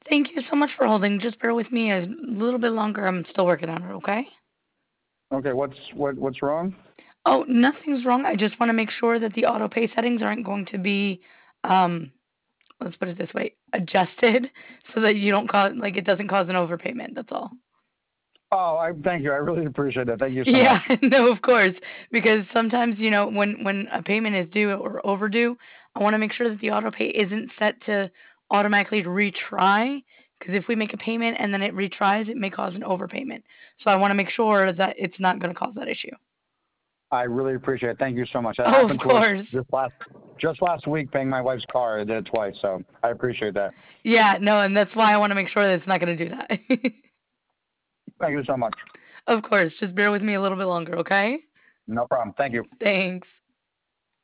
Thank you so much for holding. Just bear with me a little bit longer. I'm still working on it, okay? Okay, what's wrong? Oh, nothing's wrong. I just want to make sure that the auto pay settings aren't going to be, um, let's put it this way, adjusted so that you don't cause, like, it doesn't cause an overpayment. That's all. Oh, I thank you. I really appreciate that. Thank you so Yeah, much. no, of course, because sometimes, when a payment is due or overdue, I want to make sure that the auto pay isn't set to automatically retry. Because if we make a payment and then it retries, it may cause an overpayment. So I want to make sure that it's not going to cause that issue. I really appreciate it. Thank you so much. That Oh, of happened to us course. just last week paying my wife's car. I did it twice, so I appreciate that. Yeah, no, and that's why I want to make sure that it's not going to do that. Thank you so much. Of course, just bear with me a little bit longer, okay? No problem. Thank you. Thanks.